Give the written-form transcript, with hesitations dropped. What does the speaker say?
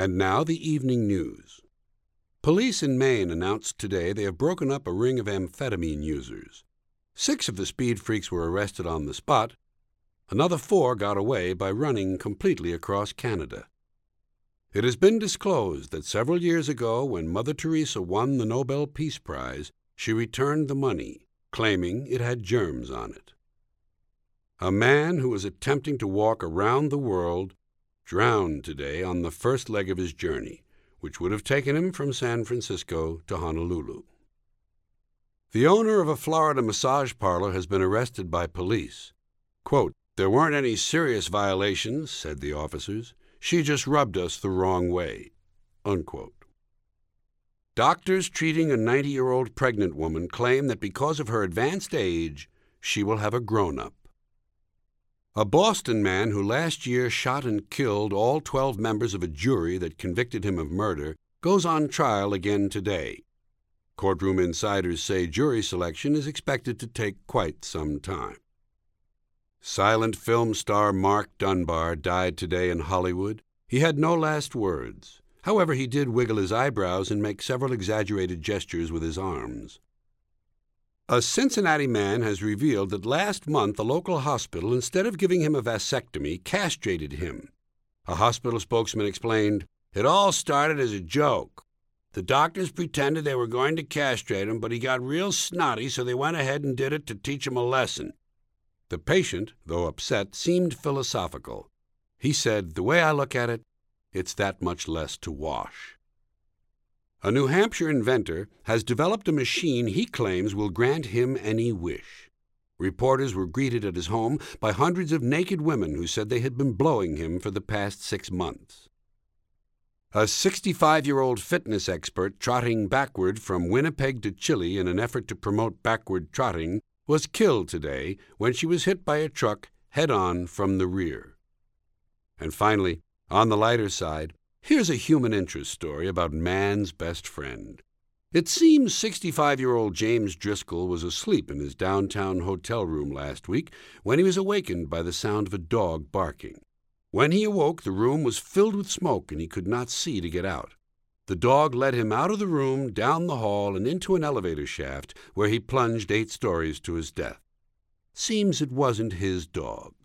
And now the evening news. Police in Maine announced today they have broken up a ring of amphetamine users. 6 of the speed freaks were arrested on the spot. Another 4 got away by running completely across Canada. It has been disclosed that several years ago, when Mother Teresa won the Nobel Peace Prize, she returned the money, claiming it had germs on it. A man who was attempting to walk around the world drowned today on the first leg of his journey, which would have taken him from San Francisco to Honolulu. The owner of a Florida massage parlor has been arrested by police. Quote, "There weren't any serious violations," said the officers. "She just rubbed us the wrong way." Unquote. Doctors treating a 90-year-old pregnant woman claim that because of her advanced age, she will have a grown-up. A Boston man who last year shot and killed all 12 members of a jury that convicted him of murder goes on trial again today. Courtroom insiders say jury selection is expected to take quite some time. Silent film star Mark Dunbar died today in Hollywood. He had no last words. However, he did wiggle his eyebrows and make several exaggerated gestures with his arms. A Cincinnati man has revealed that last month a local hospital, instead of giving him a vasectomy, castrated him. A hospital spokesman explained, "It all started as a joke. The doctors pretended they were going to castrate him, but he got real snotty, so they went ahead and did it to teach him a lesson." The patient, though upset, seemed philosophical. He said, "The way I look at it, it's that much less to wash." A New Hampshire inventor has developed a machine he claims will grant him any wish. Reporters were greeted at his home by hundreds of naked women who said they had been blowing him for the past 6 months. A 65-year-old fitness expert trotting backward from Winnipeg to Chile in an effort to promote backward trotting was killed today when she was hit by a truck head-on from the rear. And finally, on the lighter side, here's a human interest story about man's best friend. It seems 65-year-old James Driscoll was asleep in his downtown hotel room last week when he was awakened by the sound of a dog barking. When he awoke, the room was filled with smoke and he could not see to get out. The dog led him out of the room, down the hall, and into an elevator shaft where he plunged 8 stories to his death. Seems it wasn't his dog.